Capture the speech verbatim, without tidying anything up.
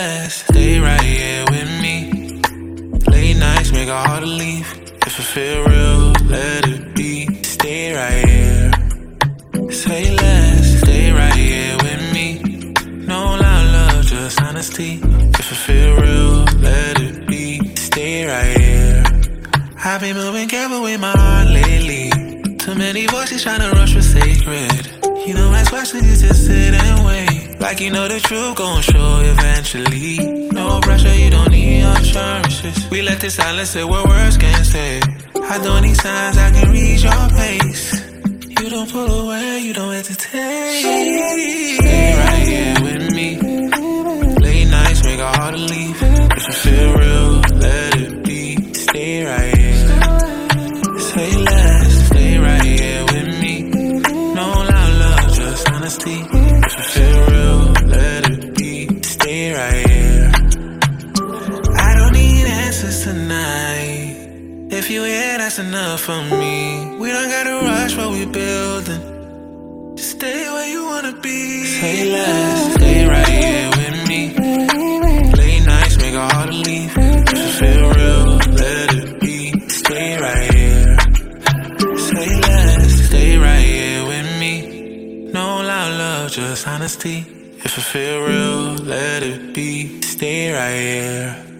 less, stay right here with me. Late nights make it hard to leave. If it feel real, let it be. Stay right here. Say less, stay right here with me. No loud love, just honesty. If it feel real, let it be. Stay right here. I've been moving careful with my heart lately. Too many voices trying to rush for sacred. You know that's why so you just sit and wait. Like you know the truth gon' show eventually. No pressure, you don't need assurances. We let the silence say what words can't say. I don't need signs, I can read your pace. You don't pull away, you don't hesitate. Stay right here with me. Late nights make it hard to leave. If you feel real, let it be. Stay right here. Say less, stay right here with me. No loud love, just honesty. If you feel real, let it be. Stay right here. I don't need answers tonight. If you here, that's enough for me. We don't gotta rush what we building. Just stay where you wanna be. Say less, stay right here with me. Late nights make it hard to leave. If you feel real, let it be. Stay right here. Say less, stay right here with me. No loud love, just honesty. If it feel real, let it be. Stay right here.